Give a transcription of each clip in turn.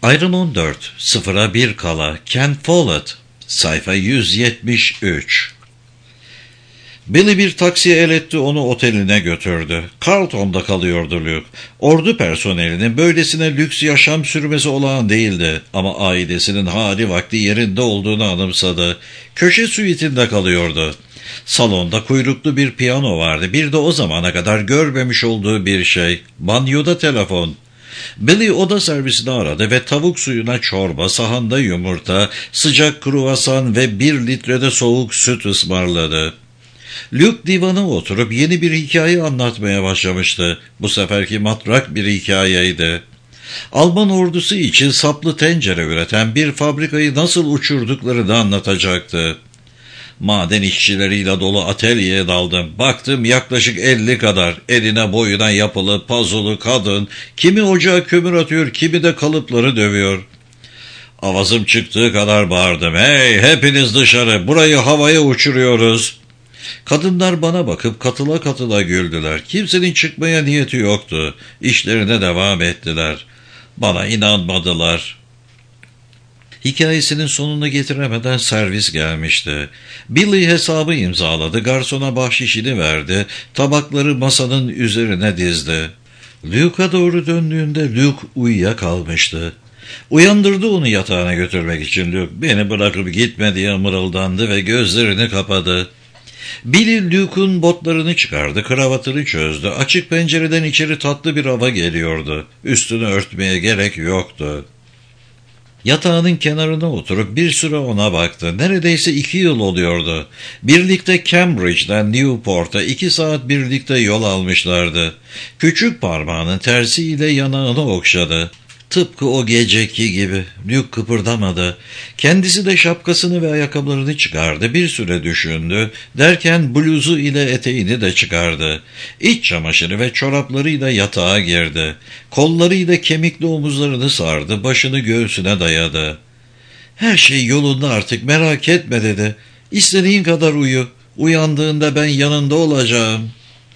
Ayrım 14, 0'a 1 kala, Ken Follett, sayfa 173. Billy bir taksiye el etti, onu oteline götürdü. Carlton'da kalıyordu Luke. Ordu personelinin böylesine lüks yaşam sürmesi olağan değildi ama ailesinin hali vakti yerinde olduğunu anımsadı. Köşe suitinde kalıyordu. Salonda kuyruklu bir piyano vardı. Bir de o zamana kadar görmemiş olduğu bir şey. Banyoda telefon. Billy oda servisini aradı ve tavuk suyuna çorba, sahanda yumurta, sıcak kruvasan ve 1 litrede soğuk süt ısmarladı. Luke divana oturup yeni bir hikaye anlatmaya başlamıştı. Bu seferki matrak bir hikayeydi. Alman ordusu için saplı tencere üreten bir fabrikayı nasıl uçurduklarını anlatacaktı. Maden işçileriyle dolu atölyeye daldım. Baktım yaklaşık 50 kadar eline boyuna yapılı, pazulu kadın, kimi ocağa kömür atıyor, kimi de kalıpları dövüyor. Avazım çıktığı kadar bağırdım. Hey, hepiniz dışarı, burayı havaya uçuruyoruz. Kadınlar bana bakıp katıla katıla güldüler. Kimsenin çıkmaya niyeti yoktu. İşlerine devam ettiler. Bana inanmadılar. Hikayesinin sonunu getiremeden servis gelmişti. Billy hesabı imzaladı, garsona bahşişini verdi, tabakları masanın üzerine dizdi. Luke'a doğru döndüğünde Luke uyuyakalmıştı. Uyandırdı onu yatağına götürmek için Luke. Beni bırakıp gitme diye mırıldandı ve gözlerini kapadı. Billy Luke'un botlarını çıkardı, kravatını çözdü. Açık pencereden içeri tatlı bir hava geliyordu. Üstünü örtmeye gerek yoktu. Yatağının kenarına oturup bir süre ona baktı. Neredeyse 2 yıl oluyordu. Birlikte Cambridge'den Newport'a 2 saat birlikte yol almışlardı. Küçük parmağının tersiyle yanağını okşadı. Tıpkı o geceki gibi. Luke kıpırdamadı. Kendisi de şapkasını ve ayakkabılarını çıkardı. Bir süre düşündü. Derken bluzu ile eteğini de çıkardı. İç çamaşırı ve çoraplarıyla yatağa girdi. Kollarıyla kemikli omuzlarını sardı. Başını göğsüne dayadı. Her şey yolunda artık, merak etme dedi. İstediğin kadar uyu. Uyandığında ben yanında olacağım.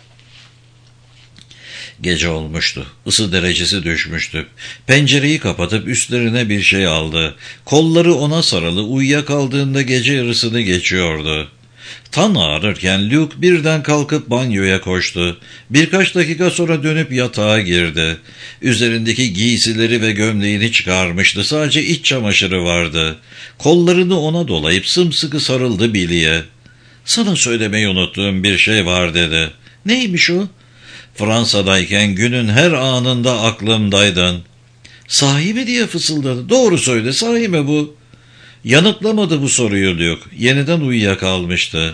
Gece olmuştu. Isı derecesi düşmüştü. Pencereyi kapatıp üstlerine bir şey aldı. Kolları ona sarılı, uyuyakaldığında gece yarısını geçiyordu. Tan ağrırken Luke birden kalkıp banyoya koştu. Birkaç dakika sonra dönüp yatağa girdi. Üzerindeki giysileri ve gömleğini çıkarmıştı. Sadece iç çamaşırı vardı. Kollarını ona dolayıp sımsıkı sarıldı Billy'ye. "Sana söylemeyi unuttuğum bir şey var," dedi. "Neymiş o?" "Fransa'dayken günün her anında aklımdaydın." "Sahi mi?" diye fısıldadı. "Doğru söyle, sahi mi bu?" Yanıtlamadı bu soruyu Luke. Yeniden uyuyakalmıştı.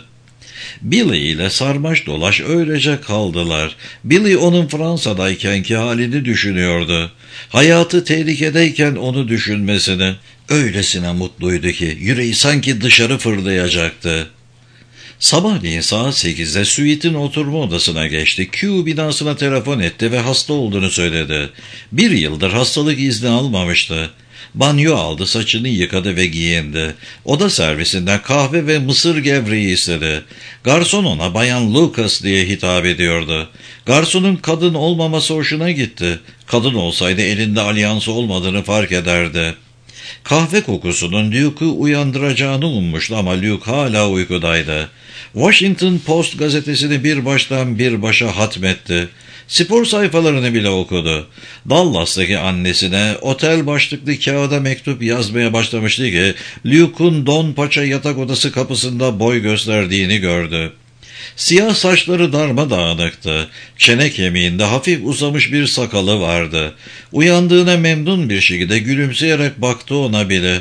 Billy ile sarmaş dolaş öylece kaldılar. Billy onun Fransa'daykenki halini düşünüyordu. Hayatı tehlikedeyken onu düşünmesini. Öylesine mutluydu ki yüreği sanki dışarı fırlayacaktı. Sabahleyin saat 8'de suite'in oturma odasına geçti. Q binasına telefon etti ve hasta olduğunu söyledi. 1 yıldır hastalık izni almamıştı. Banyo aldı, saçını yıkadı ve giyindi. Oda servisinden kahve ve mısır gevreği istedi. Garson ona Bayan Lucas diye hitap ediyordu. Garsonun kadın olmaması hoşuna gitti. Kadın olsaydı elinde alyansı olmadığını fark ederdi. Kahve kokusunun Luke'u uyandıracağını ummuştu ama Luke hala uykudaydı. Washington Post gazetesini bir baştan bir başa hatmetti. Spor sayfalarını bile okudu. Dallas'taki annesine otel başlıklı kağıda mektup yazmaya başlamıştı ki Luke'un don paça yatak odası kapısında boy gösterdiğini gördü. Siyah saçları darmadağınıktı. Çene kemiğinde hafif uzamış bir sakalı vardı. Uyandığına memnun bir şekilde gülümseyerek baktı ona bile.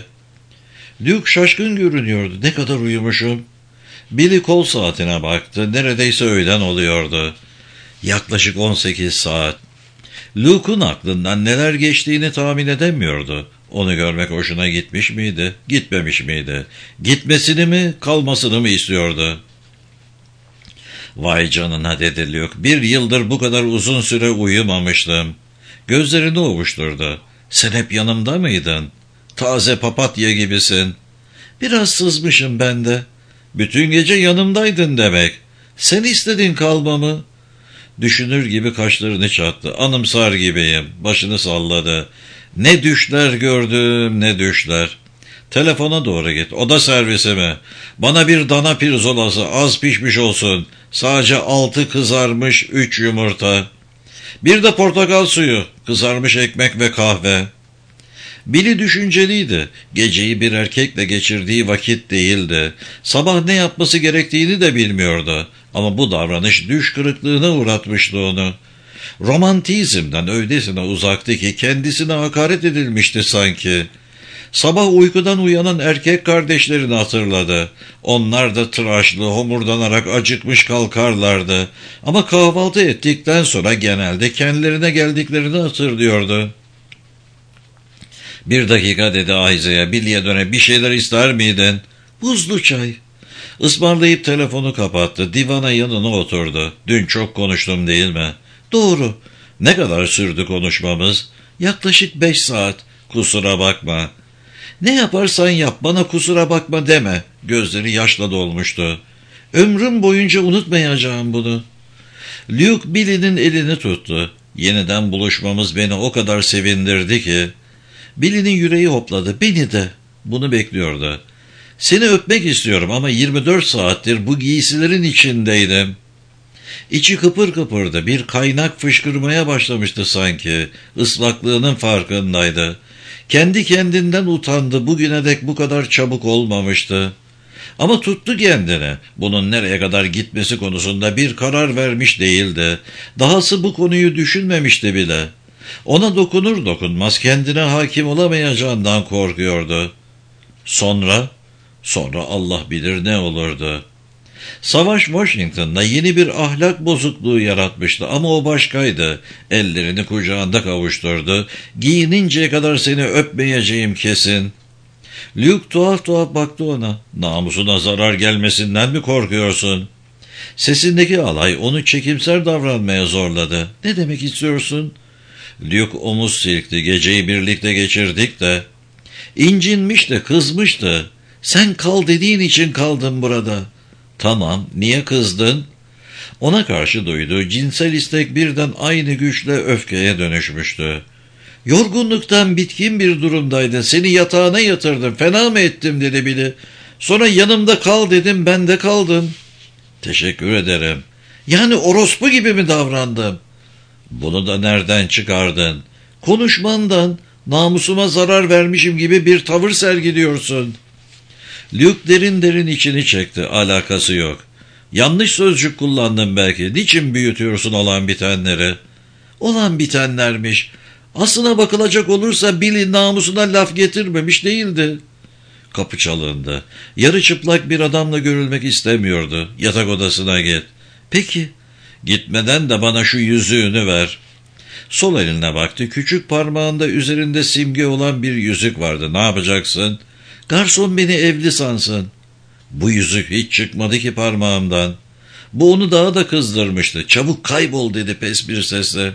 Luke şaşkın görünüyordu. "Ne kadar uyumuşum?" Billy kol saatine baktı. Neredeyse öğlen oluyordu. Yaklaşık 18 saat. Luke'un aklından neler geçtiğini tahmin edemiyordu. Onu görmek hoşuna gitmiş miydi, gitmemiş miydi? Gitmesini mi, kalmasını mı istiyordu? "Vay canına," dedi Luke. "1 yıldır bu kadar uzun süre uyumamıştım." Gözlerini ovuşturdu. "Sen hep yanımda mıydın? Taze papatya gibisin." "Biraz sızmışım ben de." "Bütün gece yanımdaydın demek. Sen istedin kalmamı." Düşünür gibi kaşlarını çattı. "Anımsar gibiyim." Başını salladı. Ne düşler gördüm, ne düşler. Telefona doğru git. Oda servisi mi? Bana bir dana pirzolası, az pişmiş olsun. Sadece 6 kızarmış 3 yumurta. Bir de portakal suyu, kızarmış ekmek ve kahve. Billy düşünceliydi. Geceyi bir erkekle geçirdiği vakit değildi. Sabah ne yapması gerektiğini de bilmiyordu. Ama bu davranış düş kırıklığına uğratmıştı onu. Romantizmden öylesine uzaktı ki kendisine hakaret edilmişti sanki. Sabah uykudan uyanan erkek kardeşlerini hatırladı. Onlar da tıraşlı, homurdanarak acıkmış kalkarlardı. Ama kahvaltı ettikten sonra genelde kendilerine geldiklerini hatırlıyordu. "Bir dakika," dedi Ayza'ya, "Billy'e dönüp bir şeyler ister miydin?" "Buzlu çay." Ismarlayıp telefonu kapattı. Divana yanına oturdu. "Dün çok konuştum değil mi?" "Doğru." "Ne kadar sürdü konuşmamız?" "Yaklaşık 5 saat. Kusura bakma." "Ne yaparsan yap, bana kusura bakma deme." Gözleri yaşla dolmuştu. "Ömrüm boyunca unutmayacağım bunu." Luke Billy'nin elini tuttu. "Yeniden buluşmamız beni o kadar sevindirdi ki." Billy'nin yüreği hopladı. "Beni de." Bunu bekliyordu. "Seni öpmek istiyorum ama 24 saattir bu giysilerin içindeydim." İçi kıpır kıpırdı. Bir kaynak fışkırmaya başlamıştı sanki. Islaklığının farkındaydı. Kendi kendinden utandı. Bugüne dek bu kadar çabuk olmamıştı. Ama tuttu kendini. Bunun nereye kadar gitmesi konusunda bir karar vermiş değildi. Dahası bu konuyu düşünmemişti bile. Ona dokunur dokunmaz kendine hakim olamayacağından korkuyordu. Sonra Allah bilir ne olurdu. Savaş Washington'da yeni bir ahlak bozukluğu yaratmıştı ama o başkaydı. Ellerini kucağında kavuşturdu. "Giyininceye kadar seni öpmeyeceğim kesin." Luke tuhaf tuhaf baktı ona. "Namusuna zarar gelmesinden mi korkuyorsun?" Sesindeki alay onu çekimser davranmaya zorladı. "Ne demek istiyorsun?" Luke omuz silkti. "Geceyi birlikte geçirdik de." İncinmişti, kızmıştı. "Sen kal dediğin için kaldım burada." "Tamam, niye kızdın?" Ona karşı duyduğu cinsel istek birden aynı güçle öfkeye dönüşmüştü. "Yorgunluktan bitkin bir durumdaydın. Seni yatağına yatırdım. Fena mı ettim?" dedi Billy. "Sonra yanımda kal dedim, ben de kaldın." "Teşekkür ederim." "Yani orospu gibi mi davrandım?" "Bunu da nereden çıkardın?" "Konuşmandan. Namusuma zarar vermişim gibi bir tavır sergiliyorsun." Luke derin derin içini çekti. "Alakası yok. Yanlış sözcük kullandım belki. Niçin büyütüyorsun olan bitenleri?" "Olan bitenlermiş. Aslına bakılacak olursa Billy namusuna laf getirmemiş değildi." Kapı çalındı. Yarı çıplak bir adamla görülmek istemiyordu. "Yatak odasına git." "Peki." "Gitmeden de bana şu yüzüğünü ver." Sol eline baktı. Küçük parmağında üzerinde simge olan bir yüzük vardı. "Ne yapacaksın?" "Garson beni evli sansın." "Bu yüzük hiç çıkmadı ki parmağımdan." Bu onu daha da kızdırmıştı. "Çabuk kaybol," dedi pes bir sesle.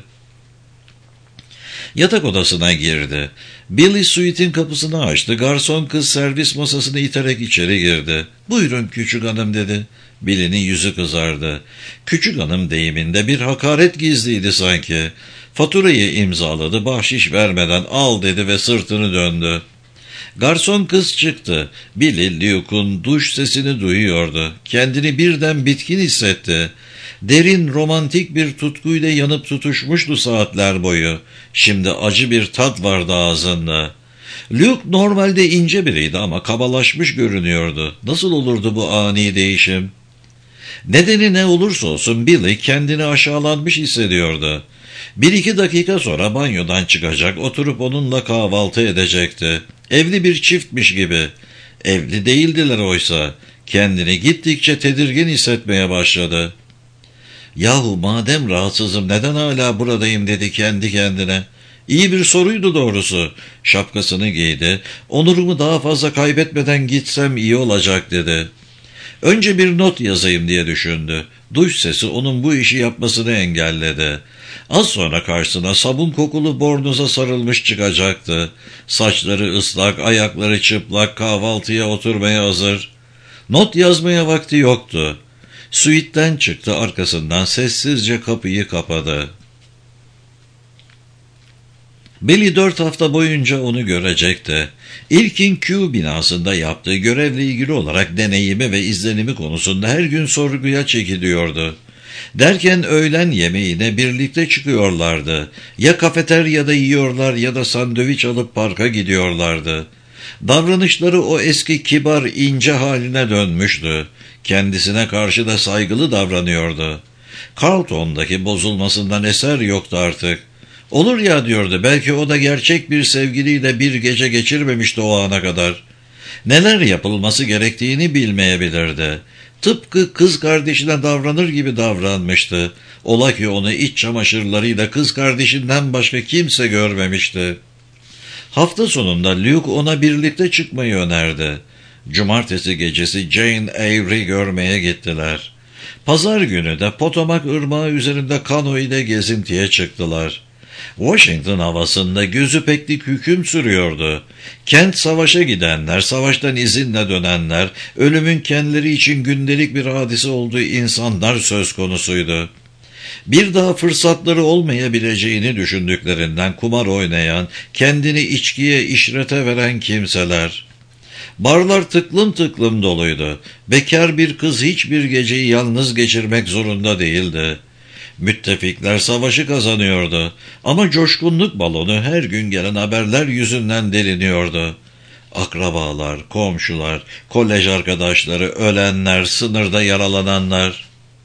Yatak odasına girdi. Billy suite'in kapısını açtı. Garson kız servis masasını iterek içeri girdi. "Buyurun küçük hanım," dedi. Billy'nin yüzü kızardı. Küçük hanım deyiminde bir hakaret gizliydi sanki. Faturayı imzaladı, bahşiş vermeden "Al," dedi ve sırtını döndü. Garson kız çıktı. Billy, Luke'un duş sesini duyuyordu. Kendini birden bitkin hissetti. Derin, romantik bir tutkuyla yanıp tutuşmuştu saatler boyu. Şimdi acı bir tat vardı ağzında. Luke normalde ince biriydi ama kabalaşmış görünüyordu. Nasıl olurdu bu ani değişim? Nedeni ne olursa olsun Billy kendini aşağılanmış hissediyordu. 1-2 dakika sonra banyodan çıkacak, oturup onunla kahvaltı edecekti. Evli bir çiftmiş gibi. Evli değildiler oysa. Kendini gittikçe tedirgin hissetmeye başladı. "Yahu madem rahatsızım neden hala buradayım?" dedi kendi kendine. İyi bir soruydu doğrusu. Şapkasını giydi. "Onurumu daha fazla kaybetmeden gitsem iyi olacak," dedi. "Önce bir not yazayım," diye düşündü. Duş sesi onun bu işi yapmasını engelledi. Az sonra karşısına sabun kokulu bornoza sarılmış çıkacaktı. Saçları ıslak, ayakları çıplak, kahvaltıya oturmaya hazır. Not yazmaya vakti yoktu. Suite'den çıktı, arkasından sessizce kapıyı kapadı. Billy 4 hafta boyunca onu görecekti. İlkin Q binasında yaptığı görevle ilgili olarak deneyimi ve izlenimi konusunda her gün sorguya çekiliyordu. Derken öğlen yemeğine birlikte çıkıyorlardı. Ya kafeteryada yiyorlar ya da sandviç alıp parka gidiyorlardı. Davranışları o eski kibar, ince haline dönmüştü. Kendisine karşı da saygılı davranıyordu. Carlton'daki bozulmasından eser yoktu artık. Olur ya diyordu, belki o da gerçek bir sevgiliyle bir gece geçirmemişti o ana kadar. Neler yapılması gerektiğini bilmeyebilirdi. Tıpkı kız kardeşine davranır gibi davranmıştı. Ola ki onu iç çamaşırlarıyla kız kardeşinden başka kimse görmemişti. Hafta sonunda Luke ona birlikte çıkmayı önerdi. Cumartesi gecesi Jane Eyre'i görmeye gittiler. Pazar günü de Potomac ırmağı üzerinde kano ile gezintiye çıktılar. Washington havasında gözü peklik hüküm sürüyordu. Kent savaşa gidenler, savaştan izinle dönenler, ölümün kendileri için gündelik bir hadise olduğu insanlar söz konusuydu. Bir daha fırsatları olmayabileceğini düşündüklerinden kumar oynayan, kendini içkiye, işrete veren kimseler. Barlar tıklım tıklım doluydu. Bekar bir kız hiçbir geceyi yalnız geçirmek zorunda değildi. Müttefikler savaşı kazanıyordu ama coşkunluk balonu her gün gelen haberler yüzünden deliniyordu. Akrabalar, komşular, kolej arkadaşları, ölenler, sınırda yaralananlar.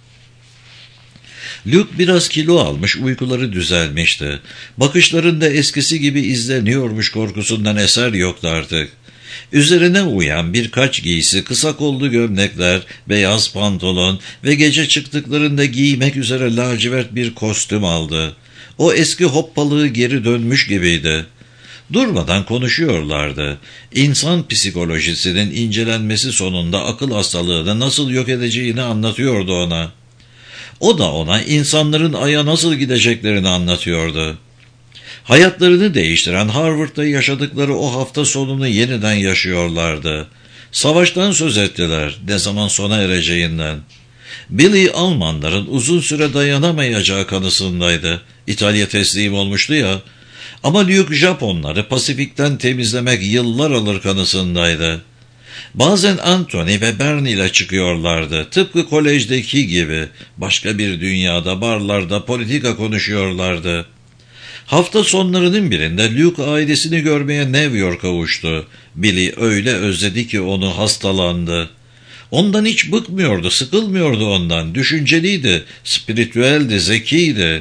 Luke biraz kilo almış, uykuları düzelmişti. Bakışlarında eskisi gibi izleniyormuş korkusundan eser yoktu artık. Üzerine uyan birkaç giysi, kısa kollu gömlekler, beyaz pantolon ve gece çıktıklarında giymek üzere lacivert bir kostüm aldı. O eski hoppalığı geri dönmüş gibiydi. Durmadan konuşuyorlardı. İnsan psikolojisinin incelenmesi sonunda akıl hastalığını nasıl yok edeceğini anlatıyordu ona. O da ona insanların aya nasıl gideceklerini anlatıyordu. Hayatlarını değiştiren Harvard'da yaşadıkları o hafta sonunu yeniden yaşıyorlardı. Savaştan söz ettiler, ne zaman sona ereceğinden. Billy Almanların uzun süre dayanamayacağı kanısındaydı. İtalya teslim olmuştu ya. Ama Luke Japonları Pasifik'ten temizlemek yıllar alır kanısındaydı. Bazen Anthony ve Bernie ile çıkıyorlardı. Tıpkı kolejdeki gibi. Başka bir dünyada, barlarda politika konuşuyorlardı. Hafta sonlarının birinde Luke ailesini görmeye New York'a uçtu. Billy öyle özledi ki onu, hastalandı. Ondan hiç bıkmıyordu, sıkılmıyordu ondan. Düşünceliydi, spiritüeldi, zekiydi.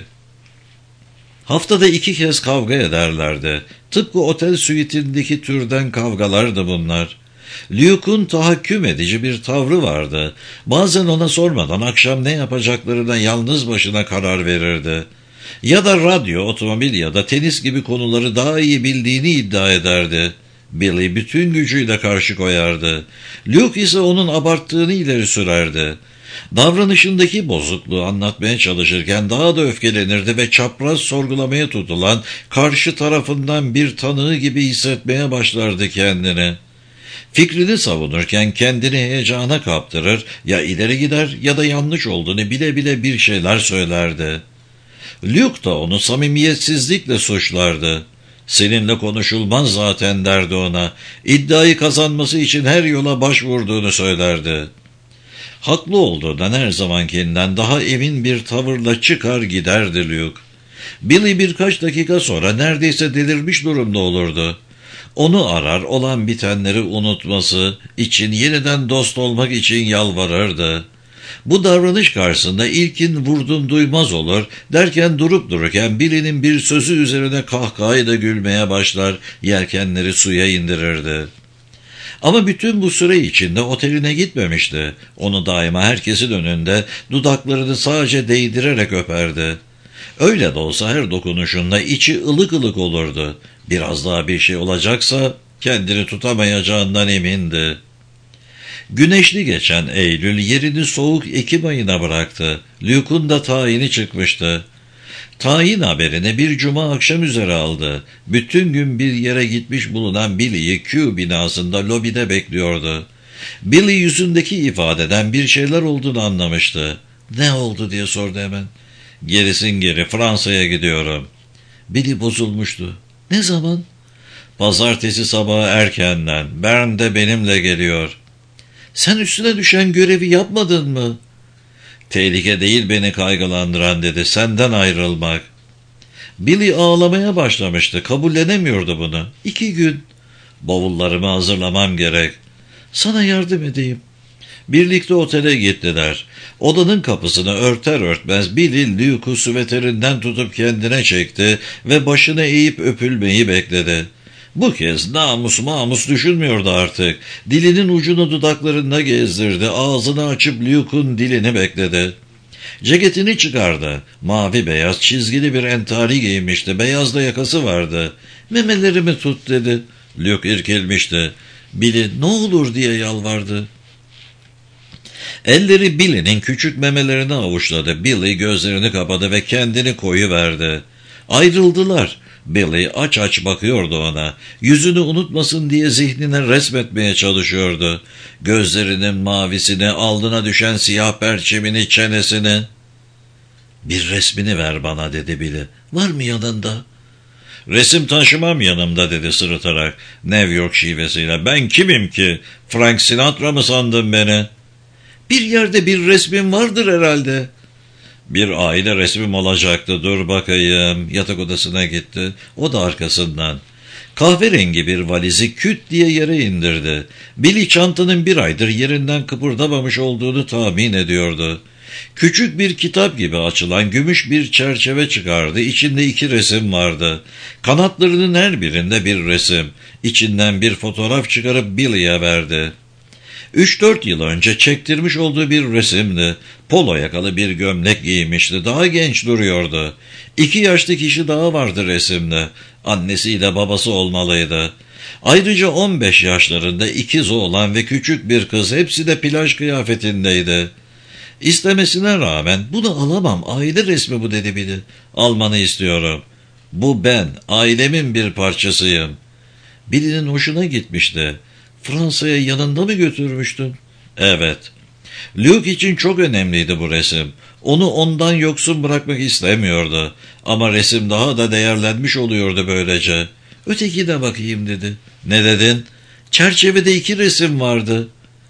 Haftada 2 kez kavga ederlerdi. Tıpkı otel suitindeki türden kavgalardı bunlar. Luke'un tahakküm edici bir tavrı vardı. Bazen ona sormadan akşam ne yapacaklarına yalnız başına karar verirdi. Ya da radyo, otomobil ya da tenis gibi konuları daha iyi bildiğini iddia ederdi. Billy bütün gücüyle karşı koyardı. Luke ise onun abarttığını ileri sürerdi. Davranışındaki bozukluğu anlatmaya çalışırken daha da öfkelenirdi ve çapraz sorgulamaya tutulan karşı tarafından bir tanığı gibi hissetmeye başlardı kendini. Fikrini savunurken kendini heyecana kaptırır, ya ileri gider ya da yanlış olduğunu bile bile bir şeyler söylerdi. Luke da onu samimiyetsizlikle suçlardı. Seninle konuşulmaz zaten derdi ona. İddiayı kazanması için her yola başvurduğunu söylerdi. Haklı olduğundan her zamankinden daha emin bir tavırla çıkar giderdi Luke. Billy birkaç dakika sonra neredeyse delirmiş durumda olurdu. Onu arar, olan bitenleri unutması için, yeniden dost olmak için yalvarırdı. Bu davranış karşısında ilkin vurdum duymaz olur, derken durup dururken Billy'nin bir sözü üzerine kahkahayla gülmeye başlar, yelkenleri suya indirirdi. Ama bütün bu süre içinde oteline gitmemişti. Onu daima herkesin önünde dudaklarını sadece değdirerek öperdi. Öyle de olsa her dokunuşunda içi ılık ılık olurdu. Biraz daha bir şey olacaksa kendini tutamayacağından emindi. Güneşli geçen Eylül yerini soğuk Ekim ayına bıraktı. Luke'un da tayini çıkmıştı. Tayin haberini bir cuma akşam üzere aldı. Bütün gün bir yere gitmiş bulunan Billy'yi Q binasında lobide bekliyordu. Billy yüzündeki ifadeden bir şeyler olduğunu anlamıştı. Ne oldu diye sordu hemen. Gerisin geri, Fransa'ya gidiyorum. Billy bozulmuştu. Ne zaman? Pazartesi sabahı erkenden. Bern de benimle geliyor. Sen üstüne düşen görevi yapmadın mı? Tehlike değil beni kaygılandıran dedi. Senden ayrılmak. Billy ağlamaya başlamıştı. Kabullenemiyordu bunu. 2 gün. Bavullarımı hazırlamam gerek. Sana yardım edeyim. Birlikte otele gittiler. Odanın kapısını örter örtmez Billy Luke'u süveterinden tutup kendine çekti ve başını eğip öpülmeyi bekledi. Bu kez namus düşünmüyordu artık. Dilinin ucunu dudaklarında gezdirdi. Ağzını açıp Luke'un dilini bekledi. Ceketini çıkardı. Mavi beyaz çizgili bir entari giymişti. Beyaz da yakası vardı. Memelerimi tut dedi. Luke irkilmişti. Billy ne olur diye yalvardı. Elleri Billy'nin küçük memelerini avuçladı. Billy gözlerini kapadı ve kendini koyuverdi. Ayrıldılar. Billy aç aç bakıyordu ona. Yüzünü unutmasın diye zihnine resmetmeye çalışıyordu. Gözlerinin mavisini, alnına düşen siyah perçemini, çenesini. Bir resmini ver bana dedi Billy. Var mı yanında? Resim taşımam yanımda dedi sırıtarak. New York şivesiyle. Ben kimim ki? Frank Sinatra mı sandın beni? Bir yerde bir resmin vardır herhalde. Bir aile resmim olacaktı. Dur bakayım. Yatak odasına gitti. O da arkasından. Kahverengi bir valizi küt diye yere indirdi. Billy çantanın bir aydır yerinden kıpırdamamış olduğunu tahmin ediyordu. Küçük bir kitap gibi açılan gümüş bir çerçeve çıkardı. İçinde 2 resim vardı. Kanatlarının her birinde bir resim. İçinden bir fotoğraf çıkarıp Billy'ye verdi. 3-4 yıl önce çektirmiş olduğu bir resimdi. Polo yakalı bir gömlek giymişti. Daha genç duruyordu. 2 yaşlı kişi daha vardı resimde. Annesiyle babası olmalıydı. Ayrıca 15 yaşlarında ikizi olan ve küçük bir kız, hepsi de plaj kıyafetindeydi. İstemesine rağmen bunu alamam, aile resmi bu dedi biri. Almanı istiyorum. Bu ben, ailemin bir parçasıyım. Birinin hoşuna gitmişti. Fransa'ya yanında mı götürmüştün? Evet. Luke için çok önemliydi bu resim. Onu ondan yoksun bırakmak istemiyordu. Ama resim daha da değerlenmiş oluyordu böylece. Ötekine bakayım dedi. Ne dedin? Çerçevede 2 resim vardı.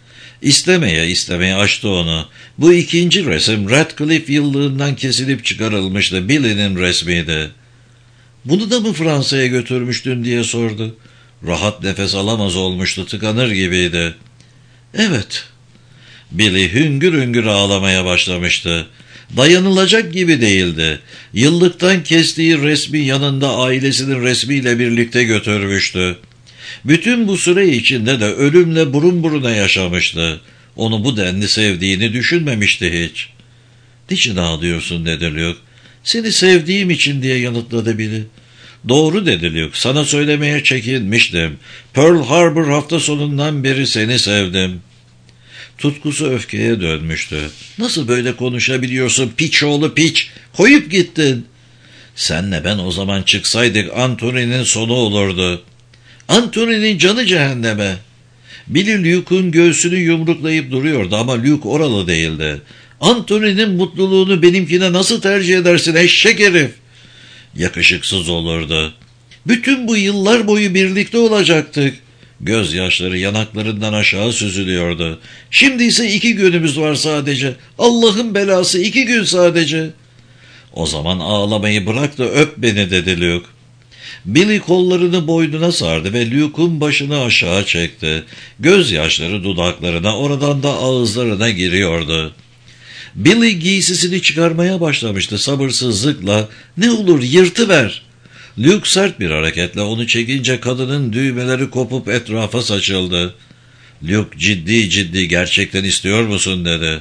İstemeye açtı onu. Bu 2. resim Radcliffe yıllığından kesilip çıkarılmıştı. Billy'nin resmiydi. Bunu da mı Fransa'ya götürmüştün diye sordu. Rahat nefes alamaz olmuştu, tıkanır gibiydi. Evet. Billy hüngür hüngür ağlamaya başlamıştı. Dayanılacak gibi değildi. Yıllıktan kestiği resmi yanında ailesinin resmiyle birlikte götürmüştü. Bütün bu süre içinde de ölümle burun buruna yaşamıştı. Onu bu denli sevdiğini düşünmemişti hiç. Niçin ağlıyorsun dedi Luke. Seni sevdiğim için diye yanıtladı Billy. Doğru dedi Luke. Sana söylemeye çekinmiştim. Pearl Harbor hafta sonundan beri seni sevdim. Tutkusu öfkeye dönmüştü. Nasıl böyle konuşabiliyorsun piç oğlu piç? Koyup gittin. Senle ben o zaman çıksaydık Anthony'nin sonu olurdu. Anthony'nin canı cehenneme. Billy Luke'un göğsünü yumruklayıp duruyordu ama Luke oralı değildi. Anthony'nin mutluluğunu benimkine nasıl tercih edersin eşek herif? Yakışıksız olurdu. Bütün bu yıllar boyu birlikte olacaktık. Gözyaşları yanaklarından aşağı süzülüyordu. Şimdi ise 2 günümüz var sadece. Allah'ın belası 2 gün sadece. O zaman ağlamayı bırak da öp beni dedi Luke. Billy kollarını boynuna sardı ve Luke'un başını aşağı çekti. Gözyaşları dudaklarına, oradan da ağızlarına giriyordu. Billy giysisini çıkarmaya başlamıştı sabırsızlıkla. Ne olur yırtıver. Luke sert bir hareketle onu çekince kadının düğmeleri kopup etrafa saçıldı. Luke ciddi gerçekten istiyor musun dedi.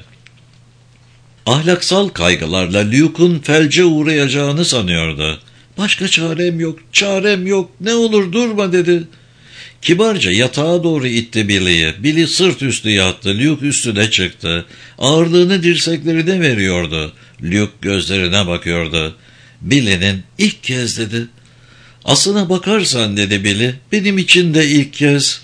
Ahlaksal kaygılarla Luke'un felce uğrayacağını sanıyordu. Başka çarem yok, ne olur durma dedi. Kibarca yatağa doğru itti Billy'yi. Billy sırt üstü yattı, Luke üstüne çıktı. Ağırlığını dirseklerine veriyordu. Luke gözlerine bakıyordu. Billy'nin ilk kez dedi. Aslına bakarsan dedi Billy, benim için de ilk kez.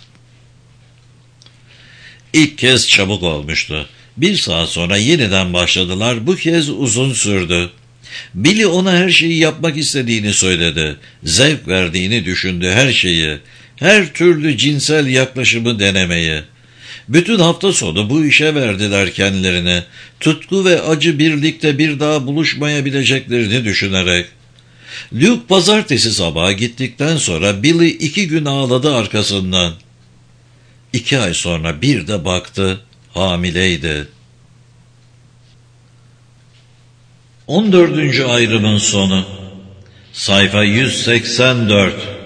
İlk kez çabuk olmuştu. 1 saat sonra yeniden başladılar. Bu kez uzun sürdü. Billy ona her şeyi yapmak istediğini söyledi. Zevk verdiğini düşündü her şeyi. Her türlü cinsel yaklaşımı denemeyi. Bütün hafta sonu bu işe verdiler kendilerini. Tutku ve acı birlikte bir daha buluşmayabileceklerini düşünerek. Luke pazartesi sabahı gittikten sonra Billy 2 gün ağladı arkasından. 2 ay sonra bir de baktı, hamileydi. 14. ayrımın sonu. Sayfa 184.